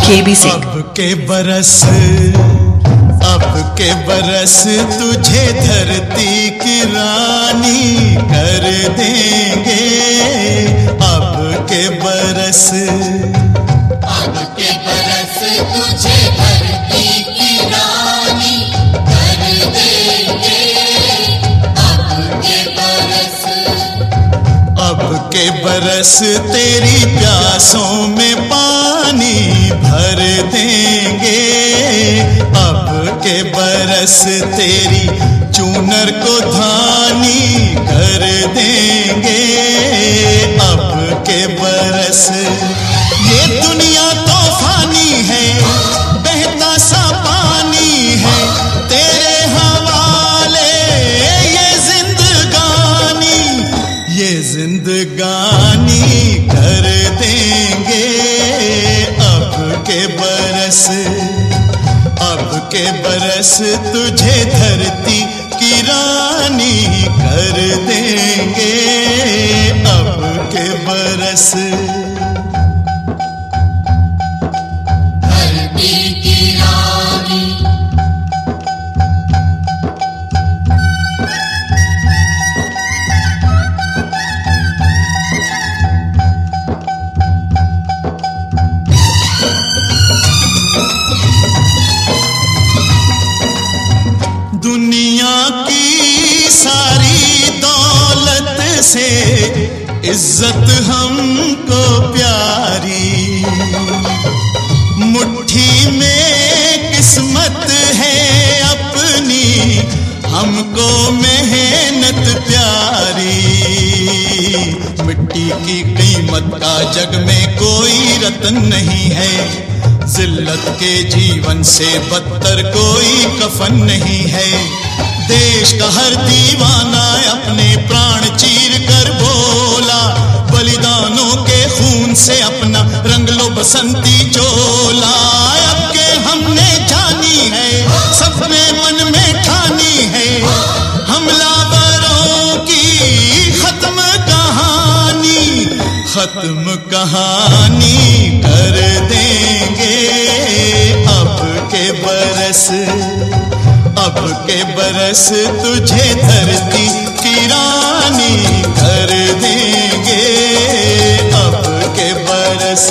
KB Singh. अब के बरस तुझे धरती की रानी कर देंगे। अब के बरस तुझे धरती की रानी कर देंगे। अब के बरस तेरी प्यासों में पानी भर देंगे। अब के बरस तेरी चूनर को धानी कर देंगे। अब के बरस ये दुनिया तो फानी है, बहता सा पानी है तेरे हवाले। ये जिंदगानी कर देंगे। अब के बरस तुझे धरती की रानी कर देंगे। अब के बरस धरती की रानी। दुनिया की सारी दौलत से इज्जत हमको प्यारी। मुट्ठी में किस्मत है अपनी, हमको मेहनत प्यारी। मिट्टी की कीमत का जग में कोई रत्न नहीं है। जिल्लत के जीवन से बदतर कोई कफन नहीं है। देश का हर दीवाना अपने प्राण चीर कर बोला, बलिदानों के खून से अपना रंग लो बसंती चोला। अब के हमने जानी है, सबने मन में ठानी है, हमलावरों की खत्म कहानी कर देंगे। अब के बरस तुझे धरती की रानी कर देंगे। अब के बरस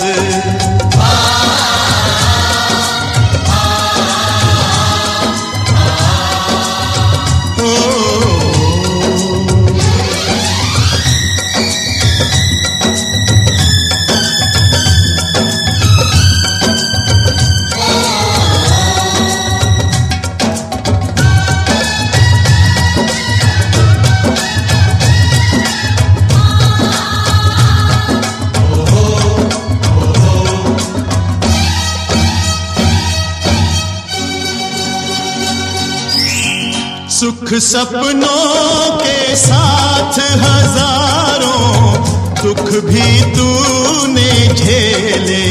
सुख सपनों के साथ हजारों दुख भी तूने झेले।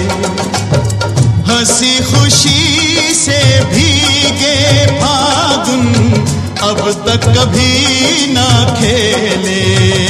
हंसी खुशी से भीगे फागुन अब तक कभी ना खेले।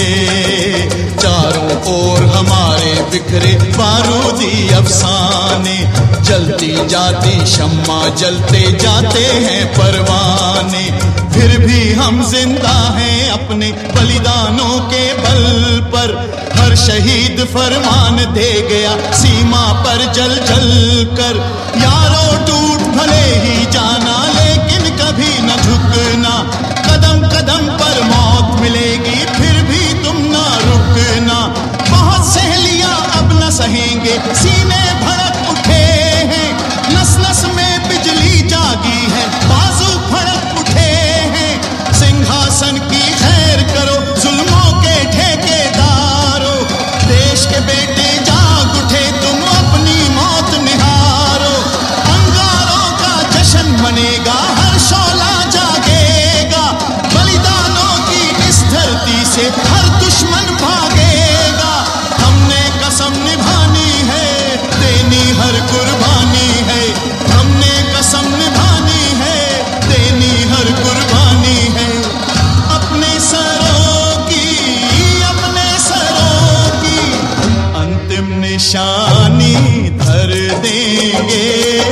चारों ओर हमारे बिखरे बारूदी अफसाने, जलती जाती शम्मा जलते जाते हैं परवाने। फिर भी हम जिंदा हैं अपने बलिदानों के बल पर। हर शहीद फरमान दे गया सीमा पर जल जल कर। यारों टूट भले ही जाना लेकिन कभी न झुकना। कदम कदम पर मौत मिलेगी फिर भी तुम ना रुकना। बहुत सहेलियां अब न सहेंगे, सीने भड़क उठे हैं, नस नस में बिजली जागी है, बाजू फड़क उठे हैं। सिंहासन की खैर करो जुल्मों के ठेकेदारों। देश के बेटे जाग उठे तुम अपनी मौत निहारो। अंगारों का जश्न मनेगा, हर शौला जागेगा। बलिदानों की इस धरती से हर दुश्मन भागेगा। हमने कसम निभानी है, देनी हर कुर्बानी है। हमने कसम निभानी है, देनी हर कुर्बानी है। अपने सरों की अंतिम निशानी निशानी धर देंगे।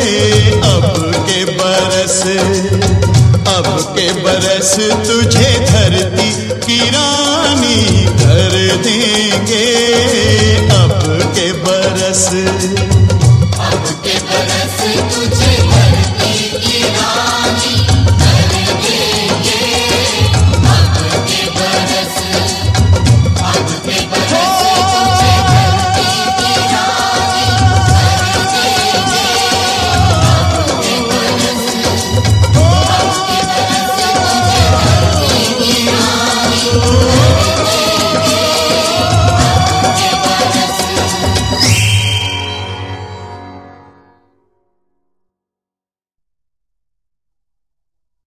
अब के बरस तुझे धरती की रानी कर देंगे। अब के बरस तुझे